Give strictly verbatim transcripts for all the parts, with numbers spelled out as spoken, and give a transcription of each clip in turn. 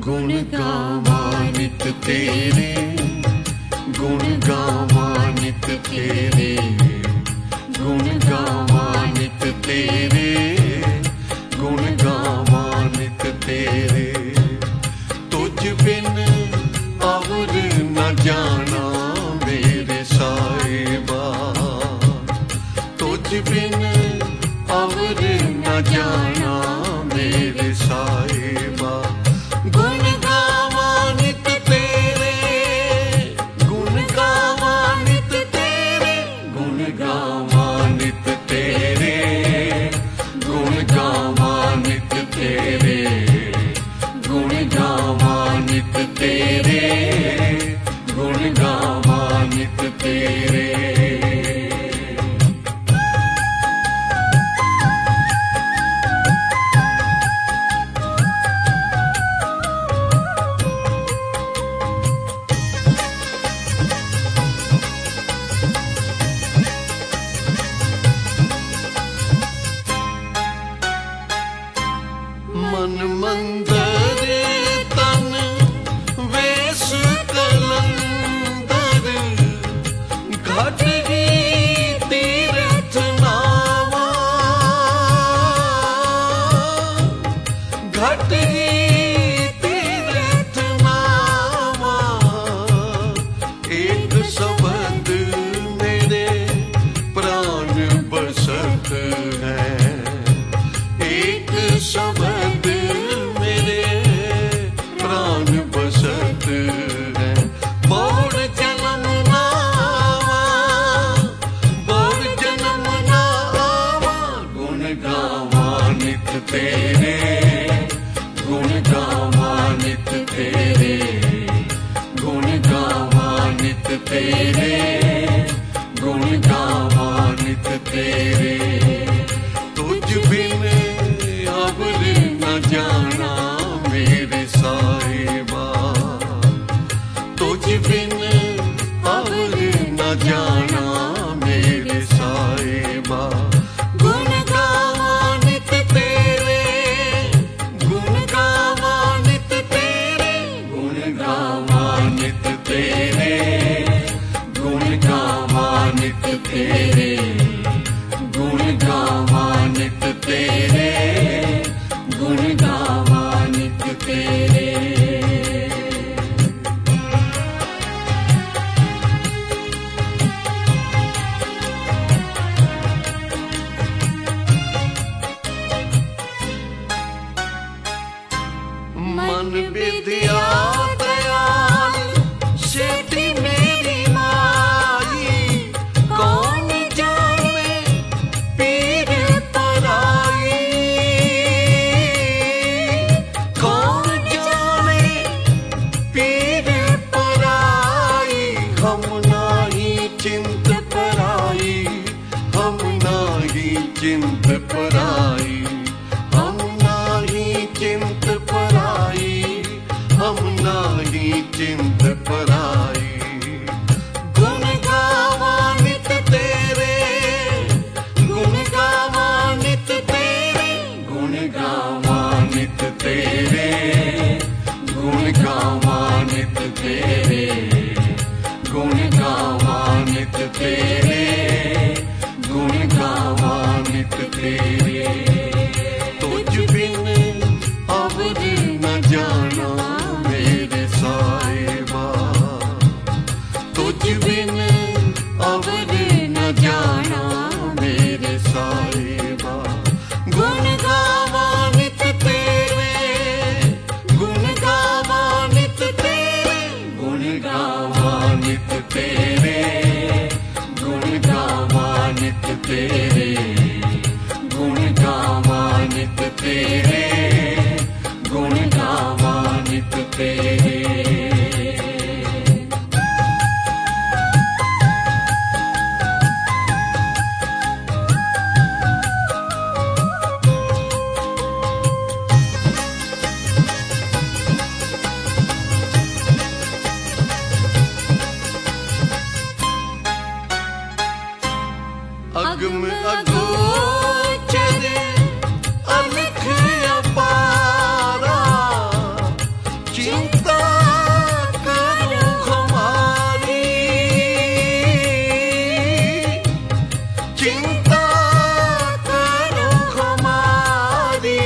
गुण गावा नित तेरे, गुण गावा नित तेरे, गुण गावा नित तेरे, गुण गावा नित तेरे। तुझ बिन और न जाना मेरे साहिबा, तुझ बिन और न जाना मेरे साहिबा। गुण गावा नित तेरे, गुण गावा नित तेरे, गुण गावा नित तेरे, गुण गावा नित तेरे, गुण गावा नित तेरे, गुण गावा नित तेरे। मन मंदिर तन वेश कलंदर, घट ही तीरथ नावा, घट ही तीरथ नावा। एक शब्द मेरे प्राण बसत है, एक शब्द मेरे प्राण बसत है। बोल जन्म नावा, बोल जन्म नावा। गुण गावा नित तेरे, गुण गावा नित तेरे, गुण गावा नित तेरे, गुण गावा नित तेरे। तुझ बिन और न जाना मेरे साहिबा, तुझ बिन और न जाना मेरे साहिबा। गुण गावा नित तेरे, गुण गावा नित तेरे, गुण गावा नित तेरे, गुण गावा नित तेरे, गुण गावा नित तेरे, गुण गावा नित तेरे। मन विद्या दयाल सेठी मेरी माई, कौन जाने पीर पराई, कौन जाने पीर पराई। हम नाही चिंत पराई, हम नाही चिंत पराई, हम नाही चिंत पराई, हम नाही चिंत पराई। गुण गावा नित तेरे, गुण गावा नित तेरे, गुण गावा नित तेरे, गुण गावा नित तेरे, गुण गावा नित तेरे, गुण गावा नित तेरे। तुझ बिन और न जाना मेरे साहिबा, तुझ बिन और न जाना मेरे साहिबा। गुण गावा नित तेरे, गुण गावा नित तेरे, गुण गावा नित तेरे, गुण गावा नित तेरे, गुण गावा नित तेरे, गुण गावा नित तेरे। अगम अगोचर अलख अपारा, चिंता करो हमारी, चिंता करो हमारी,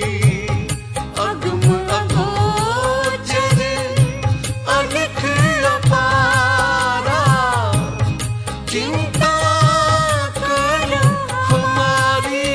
अगम अगोचर अलख अपारा, चिंता करो हमारी,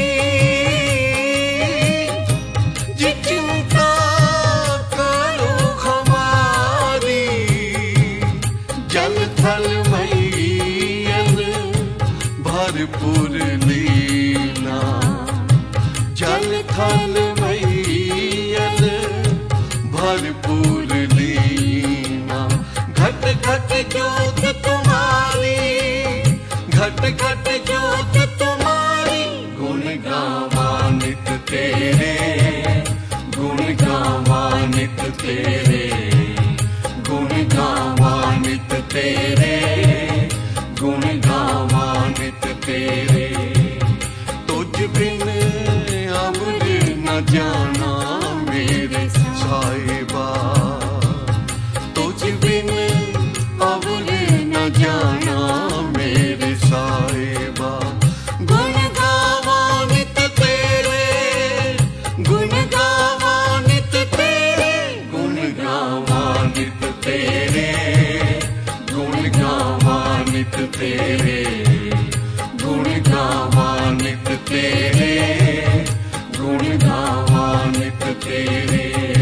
जी चिंता करो हमारी, जल थल मैयल भरपूर लीला, जल थल मैयल भरपूर लीला, घट घट ज्योत तुम्हारी, घट घट ज्योत तुम्हारी, गुण गावा नित तेरे, गुण गावा नित तेरे, गुण गावा नित तेरे, गुण गावा नित तेरे, तुझ बिन अमर न जाना मेरे साहिबा, तुझ बिन अमर न जाना मेरे साहिबा, गुण गावा नित तेरे, गुण गावा नित तेरे, गुण गावा नित तेरे, गुण गावा नित तेरे, गुण गावा नित तेरे, गुण गावा नित तेरे।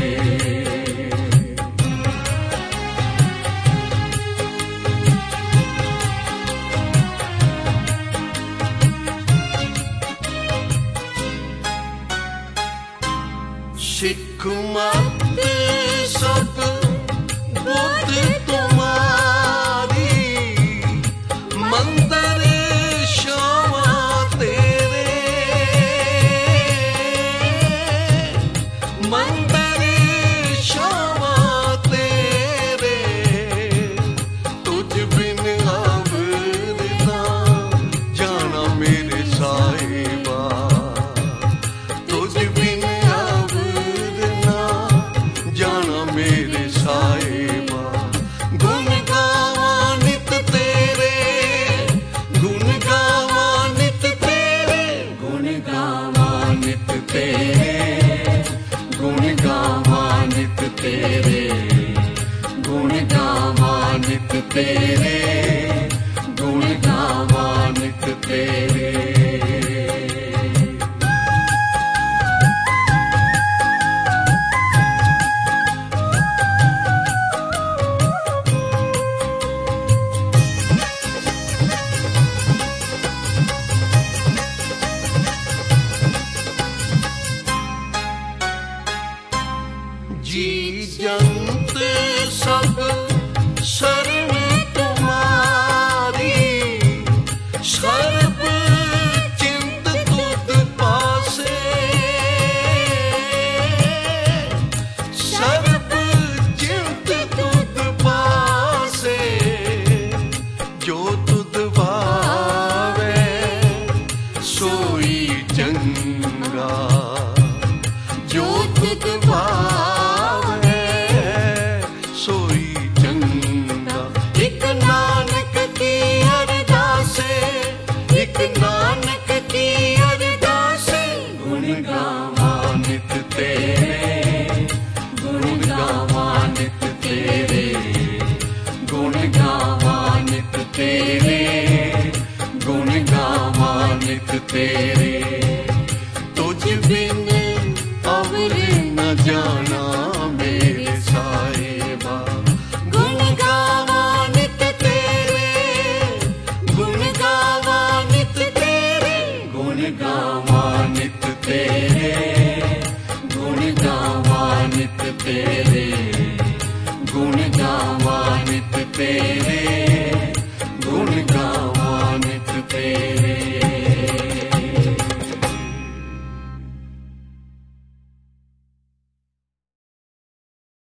सिख मत सब बुद्ध तुम्हारी, मंदिर श्यामा तेरे, मंदिर श्यामा तेरे, तुझ बिन अवध ना जाना मेरे साहिबा, तुझ बिन जाना मेरे साहिबा, गुण गावा नित तेरे, गुण गावा नित तेरे, गुण गावा नित तेरे, गुण गावा नित तेरे, गुण गावा नित तेरे, गुण गावा नित तेरे। जी जंत सब शरण तुम्हारी, सर्व चिंत तुध पासे, सर्व चिंत तुध पासे, जो तुध भावे सोई चंगा, जो तुध भावे सोई चंगा, एक नानक की अरदासे, एक नानक की अरदासे, गुण गावा नित तेरे, गुण गावा नित तेरे, गुण गावा नित तेरे, गुण गावा नित तेरे, तुझ बिन अवर न जाना मेरे साहिबा, गुण गावा नित तेरे, गुण गावा नित तेरे, गुण गावा नित तेरे, गुण गावा नित तेरे, गुण गावा नित तेरे, गुण गावा नित तेरे।